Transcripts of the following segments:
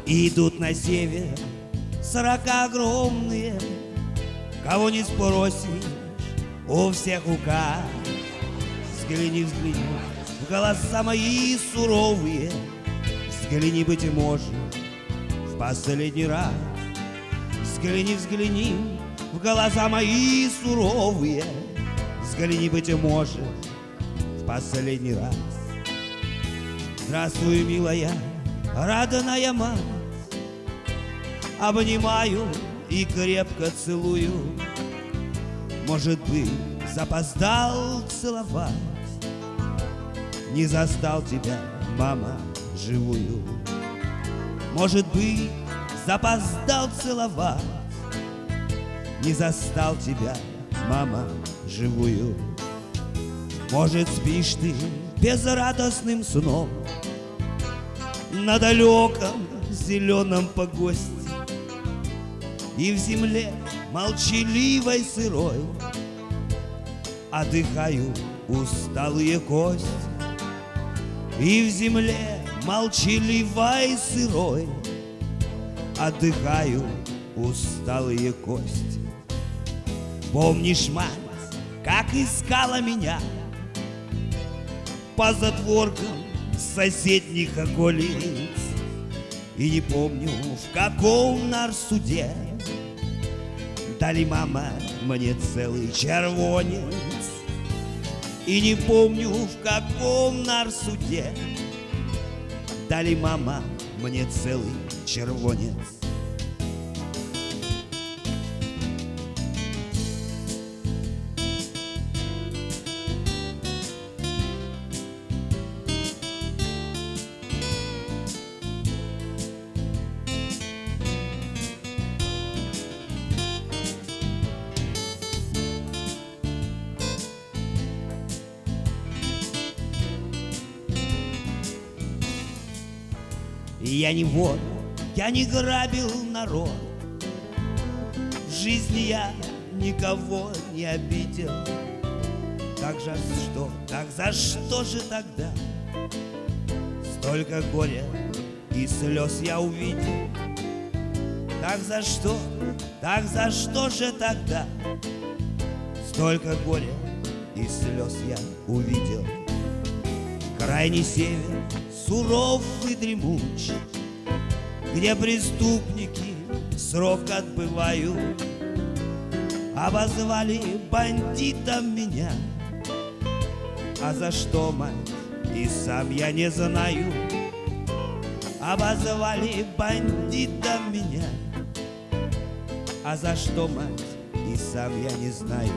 И идут на север сорока огромные, кого не спросишь, у всех указ. Взгляни, взгляни в глаза мои суровые, взгляни, быть может, в последний раз. Взгляни, взгляни в глаза мои суровые, взгляни, быть может, в последний раз. Здравствуй, милая, родная мать, обнимаю и крепко целую. Может быть, запоздал целовать, не застал тебя, мама, живую. Может быть, запоздал целовать, не застал тебя, мама, живую. Может, спишь ты безрадостным сном на далеком зеленом погосте, и в земле молчаливой сырой отдыхают усталые кости. И в земле молчаливой сырой отдыхают усталые кости. Помнишь, мать, как искала меня по затворкам соседних околиц? И не помню, в каком нарсуде дали, мама, мне целый червонец. И не помню, в каком нарсуде дали, мама, мне целый червонец. Я не вор, я не грабил народ, в жизни я никого не обидел. Так за что же тогда столько горя и слез я увидел? Так за что же тогда столько горя и слез я увидел? Крайний север суров и дремуч, где преступники срок отбывают. Обозвали бандитом меня, а за что, мать, и сам я не знаю. Обозвали бандитом меня, а за что, мать, и сам я не знаю.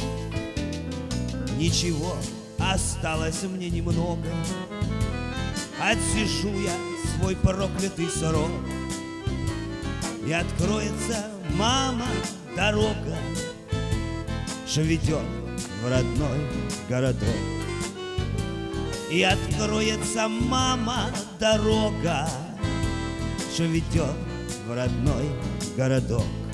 Ничего, осталось мне немного, отсижу я свой проклятый срок, и откроется, мама, дорога, что ведет в родной городок. И откроется, мама, дорога, что ведет в родной городок.